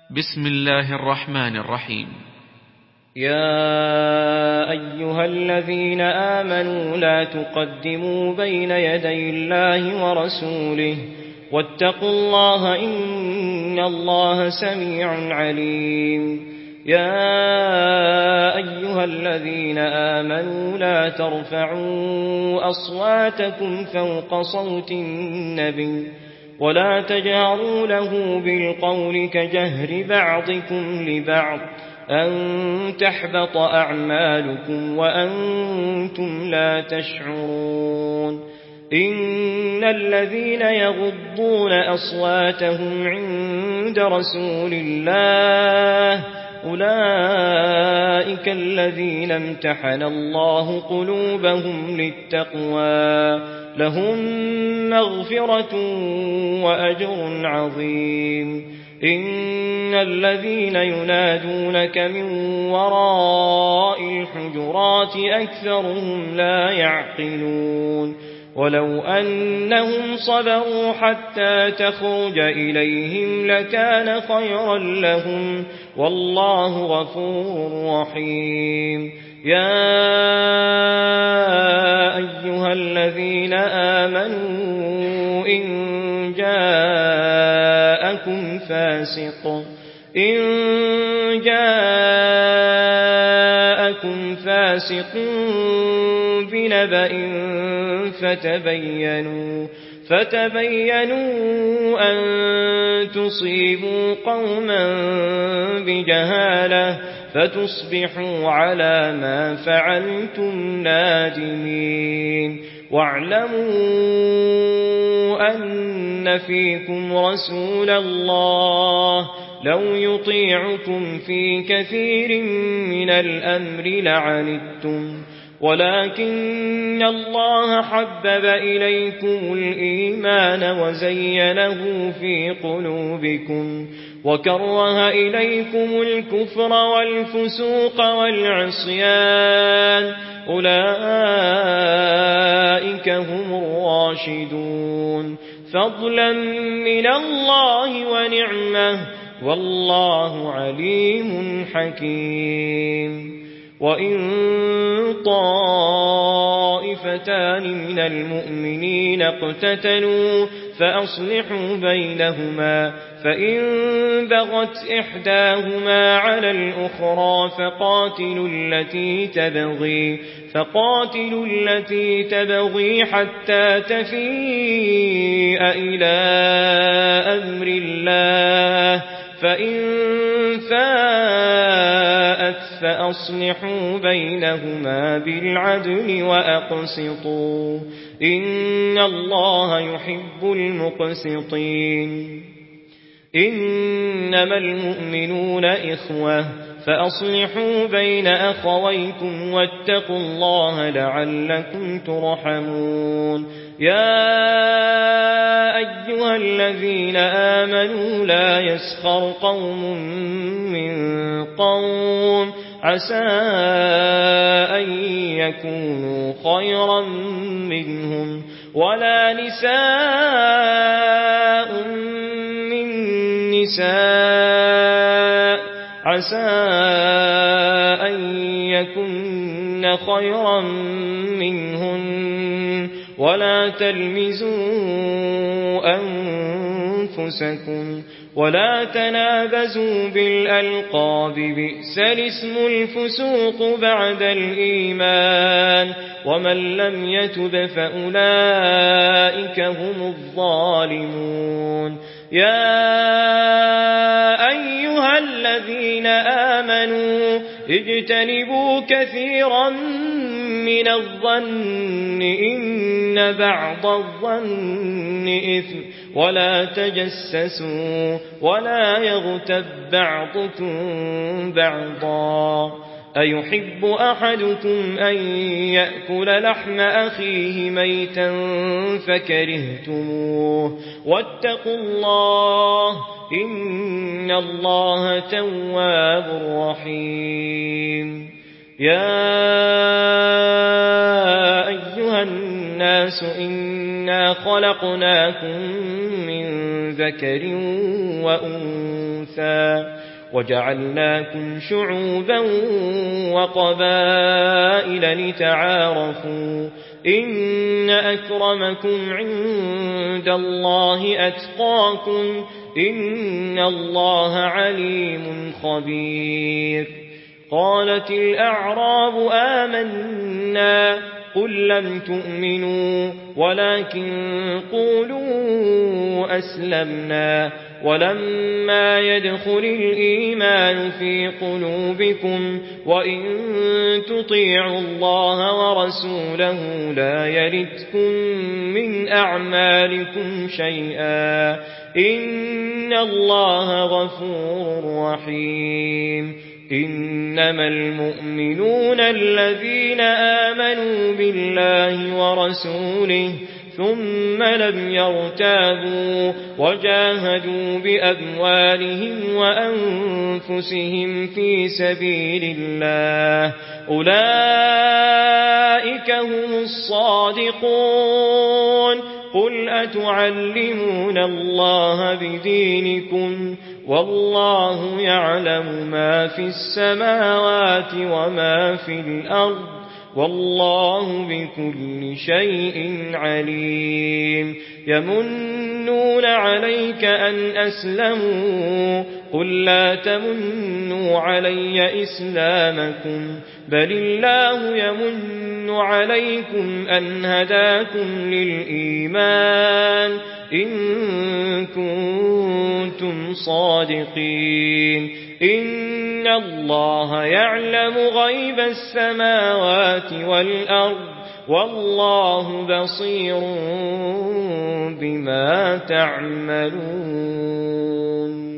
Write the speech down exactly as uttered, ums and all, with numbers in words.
بسم الله الرحمن الرحيم. يا أيها الذين آمنوا لا تقدموا بين يدي الله ورسوله واتقوا الله إن الله سميع عليم. يا أيها الذين آمنوا لا ترفعوا أصواتكم فوق صوت النبي ولا تجهروا له بالقول كجهر بعضكم لبعض أن تحبط أعمالكم وأنتم لا تشعرون. إن الذين يغضون أصواتهم عند رسول الله أولئك الذين امتحن الله قلوبهم للتقوى لهم مغفرة وأجر عظيم. إن الذين ينادونك من وراء الحجرات أكثرهم لا يعقلون. ولو أنهم صبروا حتى تخرج إليهم لكان خيرا لهم والله غفور رحيم. يا أيها الذين آمنوا إن جاءكم فاسق إن جاءكم فاسق بنبأ فتبينوا فتبينوا أن تصيبوا قوما بجهالة فتصبحوا على ما فعلتم نادمين. واعلموا أن فيكم رسول الله لو يطيعكم في كثير من الأمر لعنتم ولكن الله حبب إليكم الإيمان وزينه في قلوبكم وكره إليكم الكفر والفسوق والعصيان أولئك هم الراشدون فضلا من الله ونعمه والله عليم حكيم. وإن طائفتان من المؤمنين اقتتلوا فأصلحوا بينهما فإن بغت إحداهما على الأخرى فقاتلوا التي تبغي فقاتلوا التي تبغي حتى تفيء إلى أمر الله فإن فاءت فأصلحوا بينهما بالعدل وأقسطوا إن الله يحب المقسطين. إنما المؤمنون إخوة فأصلحوا بين أخويكم واتقوا الله لعلكم ترحمون. يا أيها الذين آمنوا لا يسخر قوم من قوم عسى أن يكونوا خيرا منهم ولا نساء من نساء عسى أن يكن خيرا منهن ولا تلمزوا أنفسكم ولا تنابزوا بالألقاب بئس الاسم الفسوق بعد الإيمان ومن لم يتب فأولئك هم الظالمون. يا أيها الذين آمنوا اجتنبوا كثيرا من الظن إن بعض الظن إثم ولا تجسسوا ولا يغتب بعضكم بعضا أيحب أحدكم أن يأكل لحم أخيه ميتا فكرهتموه واتقوا الله إن الله تواب رحيم. يا أيها الناس إنا خلقناكم من ذكر وأنثى أنثى وجعلناكم شعوبا وقبائل لتعارفوا إن أكرمكم عند الله أتقاكم إن الله عليم خبير. قالت الأعراب آمنا قل لم تؤمنوا ولكن قولوا أسلمنا ولما يدخل الإيمان في قلوبكم وإن تطيعوا الله ورسوله لا يلتكم من أعمالكم شيئا إن الله غفور رحيم. إنما المؤمنون الذين آمنوا بالله ورسوله ثم لم يرتابوا وجاهدوا بأموالهم وأنفسهم في سبيل الله أولئك هم الصادقون. قل أتعلمون الله بدينكم والله يعلم ما في السماوات وما في الأرض والله بكل شيء عليم. يمنون عليك أن أسلموا قل لا تمنوا علي إسلامكم بل الله يمن عليكم أن هداكم للإيمان إن كنتم صادقين. إن الله يعلم غيب السماوات والأرض والله بصير بما تعملون.